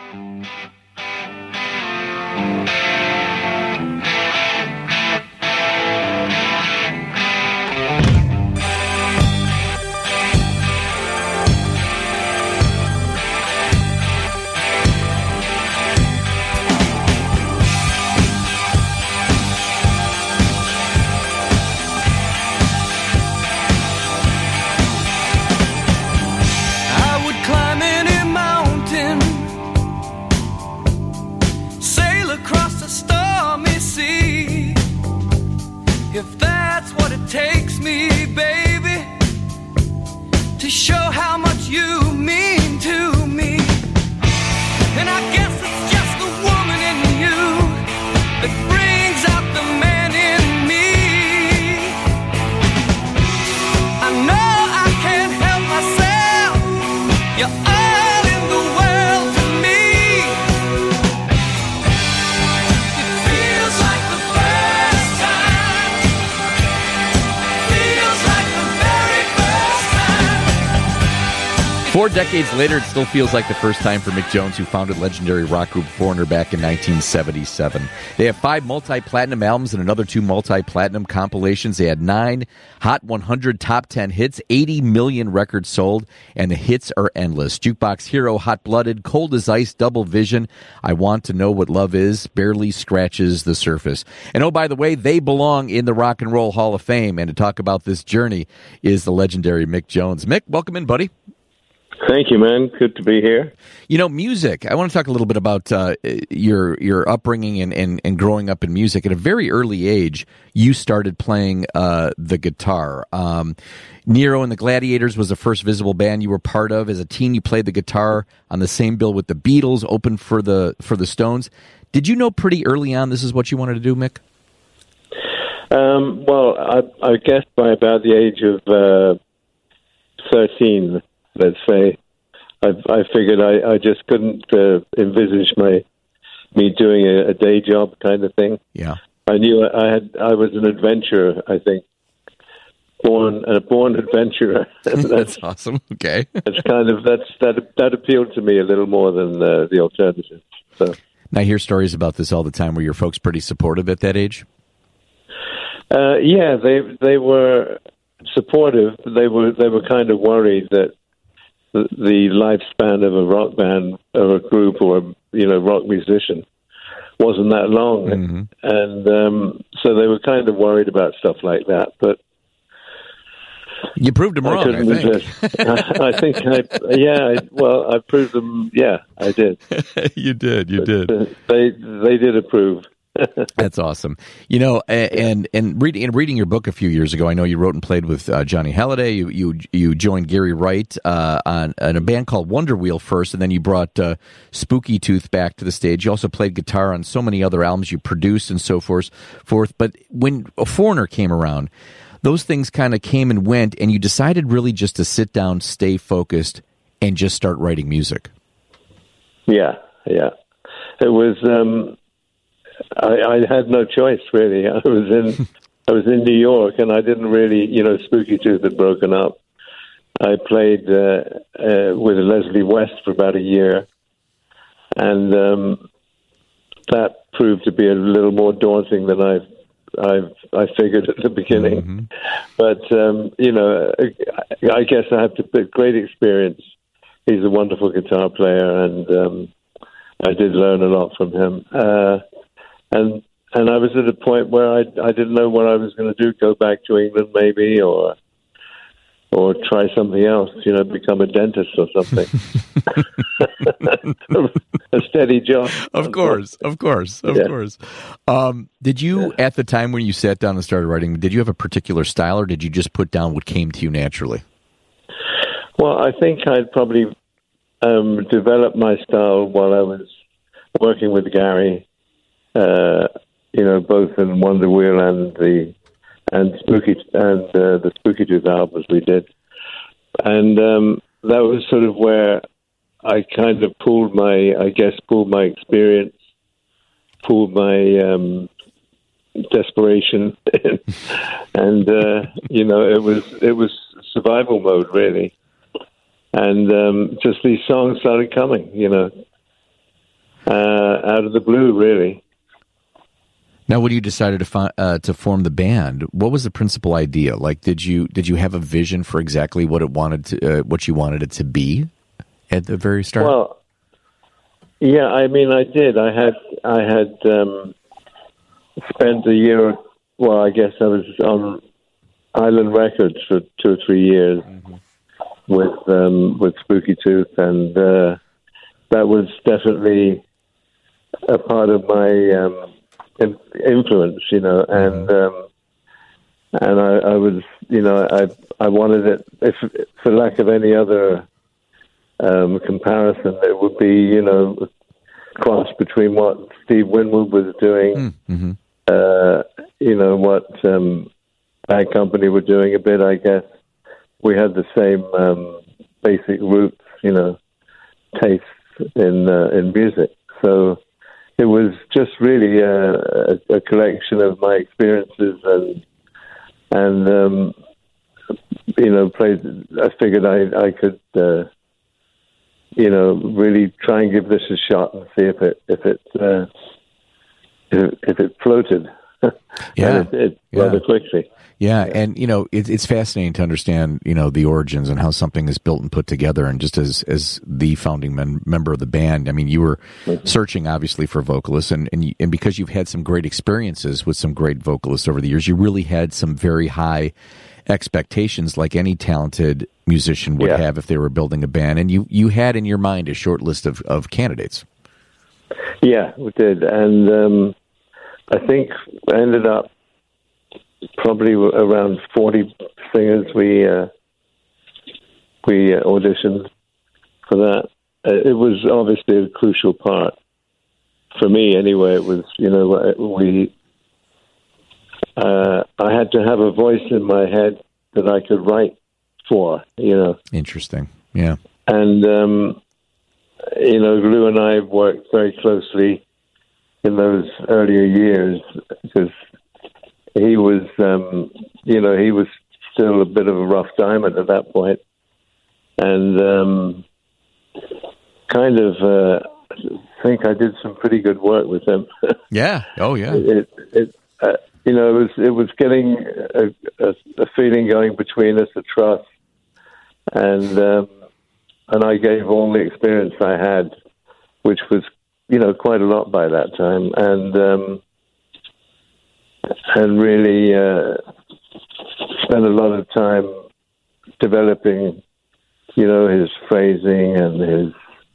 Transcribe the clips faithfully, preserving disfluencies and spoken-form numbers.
If that's what it takes me, baby, to show how much you mean to me. And I guess it's just the woman in you that brings out the man in me. I know I can't help myself. You're all in the world to me. It feels like the first time. Feels like the very first time. Four decades later, it still feels like the first time for Mick Jones, who founded legendary rock group Foreigner back in nineteen seventy-seven. They have five multi-platinum albums and another two multi-platinum compilations. They had nine Hot one hundred top ten hits, eighty million records sold, and the hits are endless. Jukebox Hero, Hot Blooded, Cold as Ice, Double Vision, I Want to Know What Love Is, barely scratches the surface. And oh, by the way, they belong in the Rock and Roll Hall of Fame. And to talk about this journey is the legendary Mick Jones. Mick, welcome in, buddy. Thank you, man. Good to be here. You know, music. I want to talk a little bit about uh, your your upbringing and, and, and growing up in music. At a very early age, you started playing uh, the guitar. Um, Nero and the Gladiators was the first visible band you were part of. As a teen, you played the guitar on the same bill with the Beatles, opened for the for the Stones. Did you know pretty early on this is what you wanted to do, Mick? Um, well, I, I guess by about the age of uh, thirteen, let's say, I, I figured I, I just couldn't uh, envisage my me doing a, a day job kind of thing. Yeah, I knew I had I was an adventurer. I think born a born adventurer. that's, that's awesome. Okay, that's kind of that's that that appealed to me a little more than uh, the alternative. So now I hear stories about this all the time. Were your folks pretty supportive at that age? Uh, yeah, they they were supportive. They were they were kind of worried that the, the lifespan of a rock band or a group or a, you know rock musician wasn't that long, Mm-hmm. and um, so they were kind of worried about stuff like that. But you proved them I wrong. I couldn't think. resist. I, I think I yeah. I, well, I proved them. Yeah, I did. you did. You But, did. uh, they they did approve. That's awesome. You know, and and reading and reading your book a few years ago, I know you wrote and played with uh, Johnny Halliday. You you you joined Gary Wright uh, on, on a band called Wonder Wheel first, and then you brought uh, Spooky Tooth back to the stage. You also played guitar on so many other albums you produced and so forth. Forth, but when a Foreigner came around, those things kind of came and went, and you decided really just to sit down, stay focused, and just start writing music. Yeah, yeah. It was. Um, I, I had no choice, really. I was in, I was in New York, and I didn't really, you know, Spooky Tooth had broken up. I played uh, uh, with Leslie West for about a year, and um, that proved to be a little more daunting than I, I, I figured at the beginning. Mm-hmm. But um, you know, I, I guess I have to put great experience. He's a wonderful guitar player, and um, I did learn a lot from him. Uh, And and I was at a point where I I didn't know what I was going to do. Go back to England, maybe, or or try something else. You know, become a dentist or something. A steady job. Of course, of course, of Yeah. course. Um, did you, Yeah. at the time when you sat down and started writing, did you have a particular style, or did you just put down what came to you naturally? Well, I think I'd probably um, developed my style while I was working with Gary. Uh, you know, both in Wonder Wheel and the and Spooky and uh, the Spooky Tooth albums we did, and um, that was sort of where I kind of pulled my, I guess, pulled my experience, pulled my um, desperation, and uh, you know, it was it was survival mode really, and um, just these songs started coming, you know. uh, out of the blue, really. Now, when you decided to fi- uh, to form the band, what was the principal idea? Like, did you did you have a vision for exactly what it wanted to uh, what you wanted it to be at the very start? Well, yeah, I mean, I did. I had I had um, spent a year. Well, I guess I was on Island Records for two or three years mm-hmm. with um, with Spooky Tooth, and uh, that was definitely a part of my um, influence, you know, and um, and I, I was, you know, I I wanted it, if for lack of any other um, comparison, it would be, you know, cross between what Steve Winwood was doing, mm-hmm. uh, you know, what um, Bad Company were doing a bit, I guess. We had the same um, basic roots, you know, tastes in uh, in music, so. It was just really a, a, a collection of my experiences, and and um, you know, played. I figured I I could uh, you know really try and give this a shot and see if it if it uh, if, if it floated. Yeah, and it did yeah. rather quickly. Yeah, and you know, it, it's fascinating to understand, you know, the origins and how something is built and put together. And just as as the founding men, member of the band, I mean, you were mm-hmm. searching obviously for vocalists, and and, you, and because you've had some great experiences with some great vocalists over the years, you really had some very high expectations, like any talented musician would yeah. have if they were building a band. And you you had in your mind a short list of, of candidates. Yeah, we did, and um, I think I ended up. Probably around forty singers we uh, we uh, auditioned for that. Uh, it was obviously a crucial part for me. Anyway, it was, you know, we. Uh, I had to have a voice in my head that I could write for. You know, interesting. Yeah, and um, you know, Lou and I worked very closely in those earlier years because. He was, um, you know, he was still a bit of a rough diamond at that point, and um, kind of uh, think I did some pretty good work with him. Yeah. Oh, yeah. it, it, uh, you know, it was it was getting a, a, a feeling going between us, a trust, and um, and I gave all the experience I had, which was, you know, quite a lot by that time, and. Um, and really uh, spent a lot of time developing, you know, his phrasing and his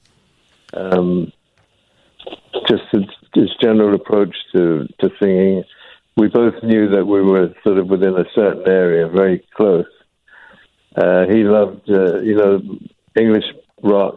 um, just his, his general approach to, to singing. We both knew that we were sort of within a certain area, very close. Uh, he loved, uh, you know, English rock.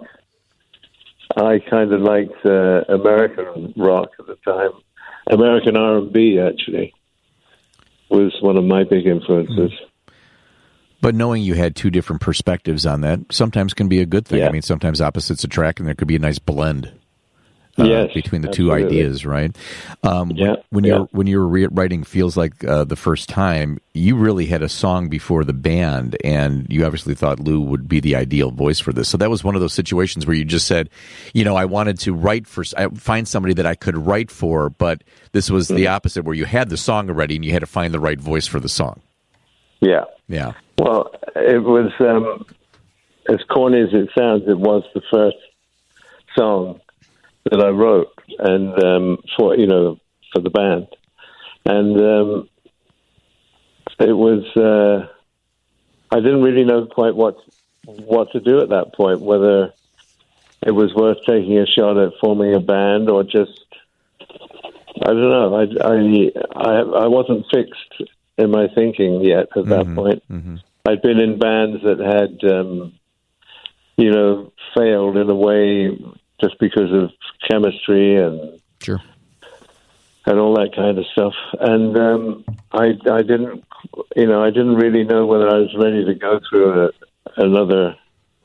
I kind of liked uh, American rock at the time. American R and B, actually, was one of my big influences. But knowing you had two different perspectives on that sometimes can be a good thing. Yeah. I mean, sometimes opposites attract, and there could be a nice blend uh, yes, between the absolutely. two ideas, right? Um, yeah, when yeah. you're when you were re- writing "Feels Like" uh, the first time, you really had a song before the band, and you obviously thought Lou would be the ideal voice for this. So that was one of those situations where you just said, you know, I wanted to write for, I find somebody that I could write for, but this was mm-hmm. the opposite, where you had the song already and you had to find the right voice for the song. Yeah. Yeah. Well, it was, um, as corny as it sounds, it was the first song that I wrote, and um, for, you know, for the band. And um, it was, uh, I didn't really know quite what what to do at that point, whether it was worth taking a shot at forming a band or just, I don't know, I, I, I, I wasn't fixed in my thinking yet at that mm-hmm, point. Mm-hmm. I'd been in bands that had, um, you know, failed in a way just because of chemistry and sure. and all that kind of stuff. And um, I, I didn't, you know, I didn't really know whether I was ready to go through a, another,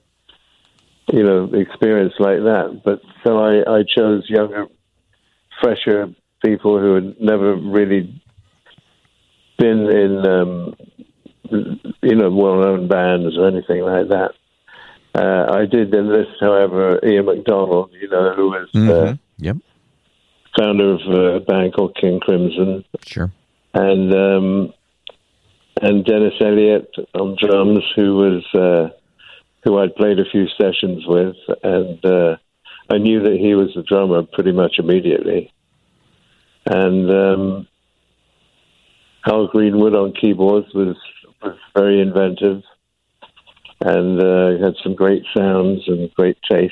you know, experience like that. But so I, I chose younger, fresher people who had never really been in, um, you know, well-known bands or anything like that. Uh, I did enlist, however, Ian MacDonald, you know, who was mm-hmm. uh, Yep. Founder of a band called King Crimson. Sure. And um, and Dennis Elliott on drums, who was uh, who I'd played a few sessions with, and uh, I knew that he was the drummer pretty much immediately. And um, Al Greenwood on keyboards was was very inventive, and uh, had some great sounds and great taste.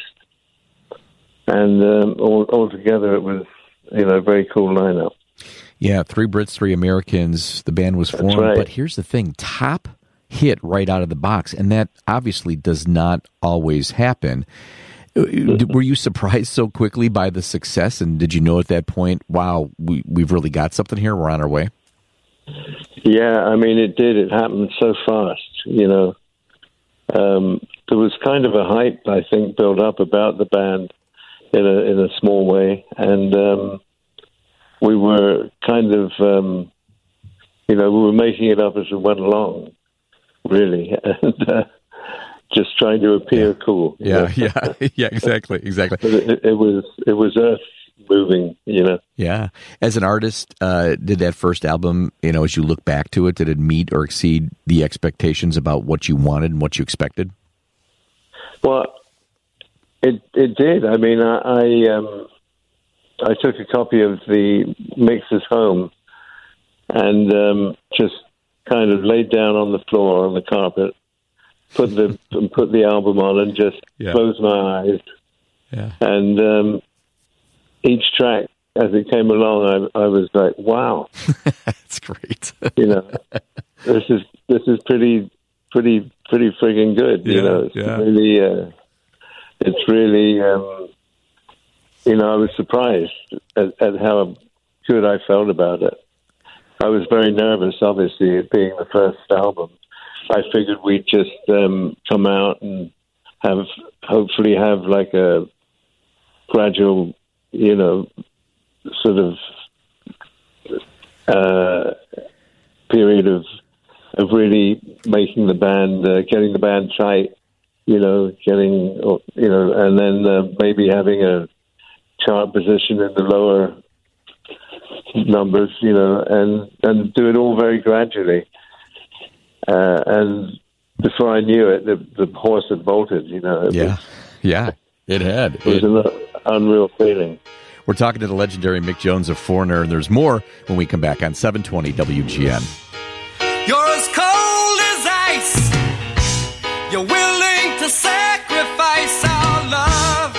And um, all, altogether, it was, you know, a very cool lineup. Yeah, three Brits, three Americans. The band was formed. Right. But here's the thing, top hit right out of the box, and that obviously does not always happen. Were you surprised so quickly by the success, and did you know at that point, wow, we, we've really got something here, we're on our way? Yeah, I mean, it did. It happened so fast, you know. Um, there was kind of a hype, I think, built up about the band in a in a small way, and um, we were kind of, um, you know, we were making it up as we went along, really, and uh, just trying to appear yeah. cool. Yeah, yeah, yeah, exactly, exactly. It, it was it was earth moving, you know. Yeah. As an artist, uh, did that first album, you know, as you look back to it, did it meet or exceed the expectations about what you wanted and what you expected? Well, it it did. I mean, I I, um, I took a copy of the mixes home and um, just kind of laid down on the floor on the carpet, put the put the album on, and just yeah. closed my eyes. Yeah. And um, each track, as it came along, I, I was like, "Wow, that's great." You know, this is this is pretty pretty pretty friggin' good. Yeah, you know, it's yeah. really uh, it's really um, you know, I was surprised at, at how good I felt about it. I was very nervous, obviously, it being the first album. I figured we'd just um, come out and have hopefully have like a gradual, you know, sort of uh, period of of really making the band, uh, getting the band tight, you know, getting, you know, and then uh, maybe having a chart position in the lower numbers, you know, and, and do it all very gradually. Uh, and before I knew it, the, the horse had bolted, you know. It yeah, was, yeah, it had. It was it, an unreal feeling. We're talking to the legendary Mick Jones of Foreigner, and there's more when we come back on seven twenty W G N. You're as cold as ice. You're willing to sacrifice our love.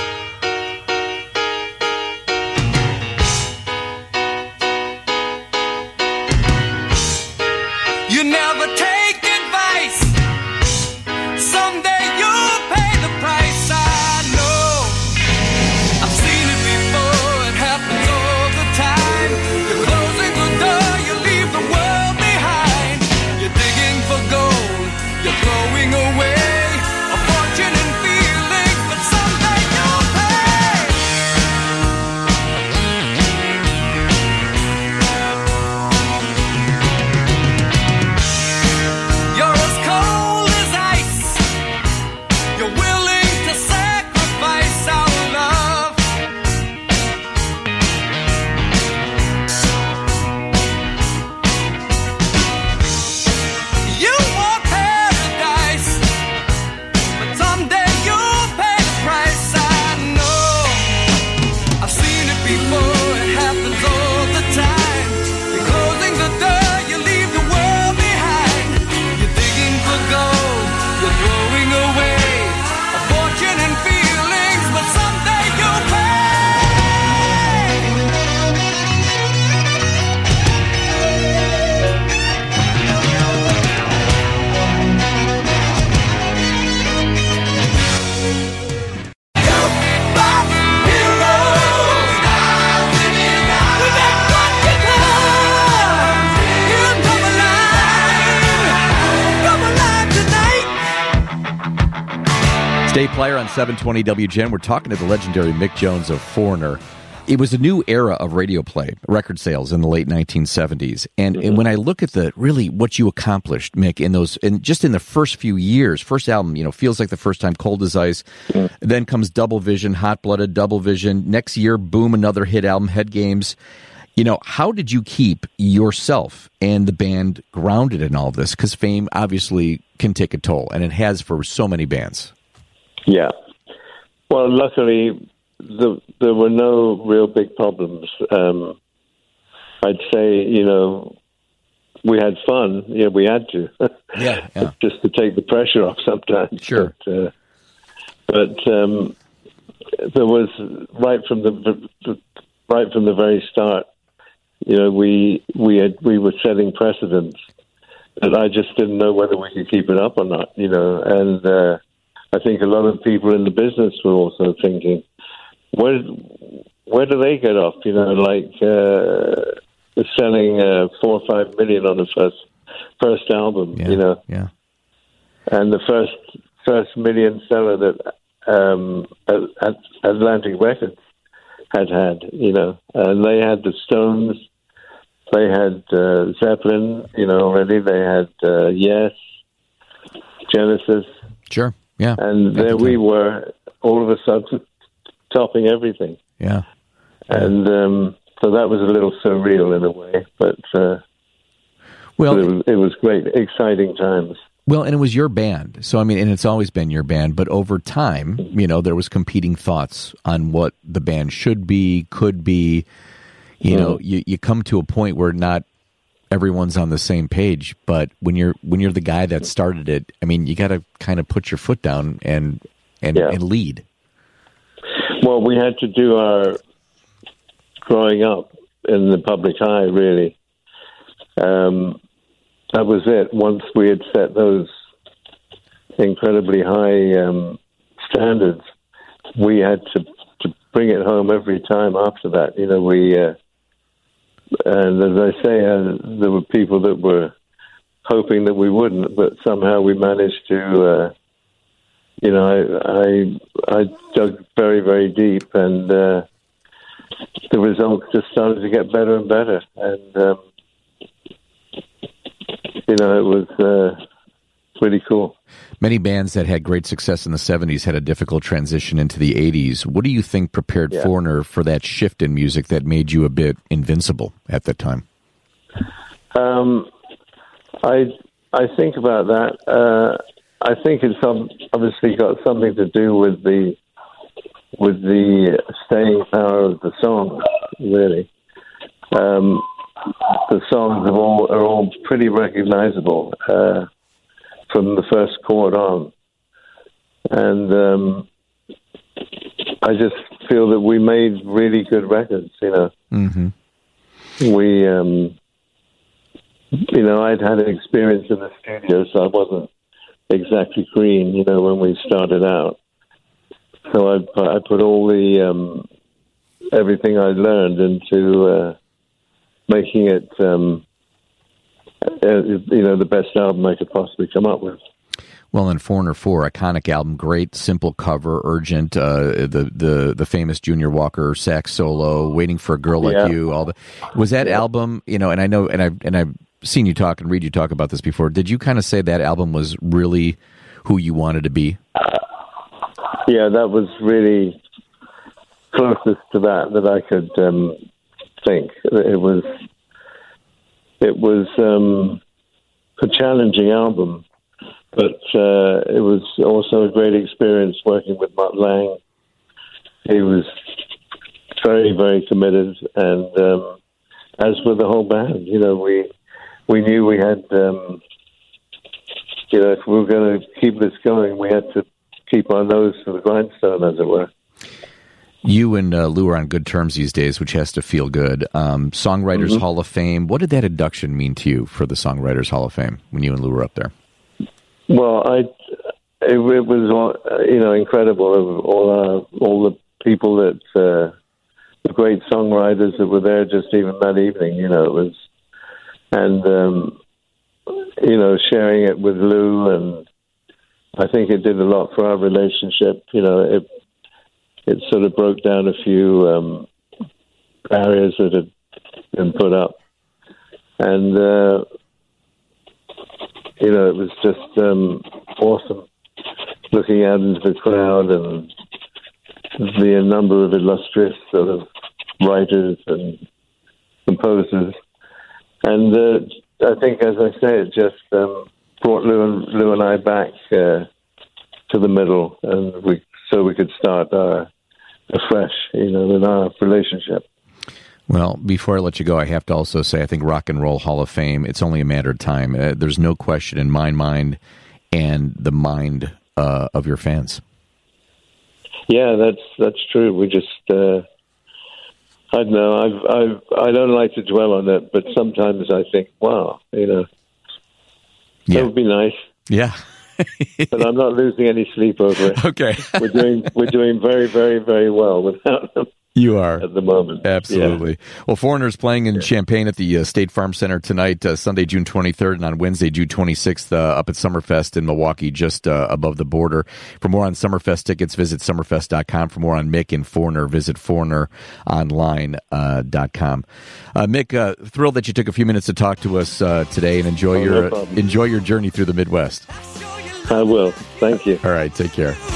You never take advice. Someday you'll pay the price. I know. I've seen it before. It happens all the time. You're closing the door. You leave the world behind. You're digging for gold. You're throwing away a fortune and feelings, but someday you'll pay. You're as cold as ice. You're willing to sacrifice our love. You want paradise, but someday you'll pay the price. I know. I've seen it before. It happens all the time. You're closing the door. You leave the world behind. You're digging for gold. You're throwing away a fortune and feelings, but someday you'll pay. Stay player on seven twenty W G N. We're talking to the legendary Mick Jones of Foreigner. it was a new era of radio play, record sales in the late nineteen seventies. And, mm-hmm. and when I look at the really what you accomplished, Mick, in those, and just in the first few years, first album, you know, Feels Like the First Time, Cold as Ice, mm-hmm. then comes Double Vision, Hot Blooded, Double Vision. Next year, boom, another hit album, Head Games. You know, how did you keep yourself and the band grounded in all of this? Because fame obviously can take a toll, and it has for so many bands. Yeah. Well, luckily, the, there were no real big problems. Um, I'd say, you know, we had fun. Yeah, we had to. Yeah, yeah. Just to take the pressure off sometimes. Sure. But, uh, but um, there was, right from the right from the very start, you know, we we had we were setting precedents that I just didn't know whether we could keep it up or not. You know, and uh, I think a lot of people in the business were also thinking, where where do they get off? You know, like uh, selling uh, four or five million on the first first album. Yeah, you know, yeah, and the first first million seller that um, at Atlantic Records had had. You know, and they had the Stones. They had uh, Zeppelin, you know, already. They had uh, Yes, Genesis. Sure, yeah. And there we were, all of a sudden, topping everything. Yeah. And um, so that was a little surreal in a way, but, uh, well, but it, was, it was great, exciting times. Well, and it was your band. So, I mean, and it's always been your band, but over time, you know, there was competing thoughts on what the band should be, could be. You know, you, you come to a point where not everyone's on the same page, but when you're when you're the guy that started it, I mean, you got to kind of put your foot down and and, yeah. and lead. Well, we had to do our growing up in the public eye, really. Um, that was it. Once we had set those incredibly high um, standards, we had to, to bring it home every time after that. You know, we... Uh, And as I say, uh, there were people that were hoping that we wouldn't, but somehow we managed to, uh, you know, I, I I dug very, very deep, and uh, the results just started to get better and better. And, um, you know, it was uh, pretty cool. Many bands that had great success in the seventies had a difficult transition into the eighties. What do you think prepared yeah. Foreigner for that shift in music that made you a bit invincible at that time? Um, I I think about that. Uh, I think it's obviously got something to do with the with the staying power of the songs. Really, um, the songs are all are all pretty recognizable. Uh, from the first chord on. And um, I just feel that we made really good records, you know. Mm-hmm. We, um, you know, I'd had an experience in the studio, so I wasn't exactly green, you know, when we started out. So I, I put all the, um, everything I learned into uh, making it... Um, Uh, you know, the best album I could possibly come up with. Well, in Foreigner four, iconic album, great, simple cover, urgent, uh, the, the the famous Junior Walker sax solo, Waiting for a Girl Like yeah. You, all the was that yeah. album, you know, and I know, and I've, and I've seen you talk and read you talk about this before. Did you kind of say that album was really who you wanted to be? Uh, yeah, that was really closest to that that I could um, think. It was... It was um, a challenging album, but uh, it was also a great experience working with Mutt Lange. He was very, very committed, and um, as with the whole band, you know, we we knew we had, um, you know, if we were going to keep this going, we had to keep our nose to the grindstone, as it were. You and uh, Lou are on good terms these days, which has to feel good. Um, Songwriters mm-hmm. Hall of Fame. What did that induction mean to you for the Songwriters Hall of Fame when you and Lou were up there? Well, I it, it was you know incredible. All uh, all the people that uh, the great songwriters that were there just even that evening. You know, it was and um, you know sharing it with Lou, and I think it did a lot for our relationship. You know, it. It sort of broke down a few um, barriers that had been put up. And, uh, you know, it was just um, awesome looking out into the crowd and the number of illustrious sort of writers and composers. And uh, I think, as I say, it just um, brought Lou and, Lou and I back uh, to the middle, and we so we could start uh, afresh, you know, in our relationship. Well, before I let you go, I have to also say I think Rock and Roll Hall of Fame, it's only a matter of time. Uh, there's no question in my mind and the mind uh, of your fans. Yeah, that's that's true. We just, uh, I don't know, I've, I've, I don't like to dwell on it, but sometimes I think, wow, you know, yeah. that would be nice. Yeah. But I'm not losing any sleep over it. Okay. we're doing we're doing very, very, very well without them. You are. At the moment. Absolutely. Yeah. Well, Foreigner's playing in yeah. Champaign at the uh, State Farm Center tonight, uh, Sunday, June twenty-third, and on Wednesday, June twenty-sixth, uh, up at Summerfest in Milwaukee, just uh, above the border. For more on Summerfest tickets, visit summerfest dot com. For more on Mick and Foreigner, visit foreigner online dot com. Uh, Mick, uh, thrilled that you took a few minutes to talk to us uh, today, and enjoy oh, your no uh, enjoy your journey through the Midwest. I will. Thank you. All right. Take care.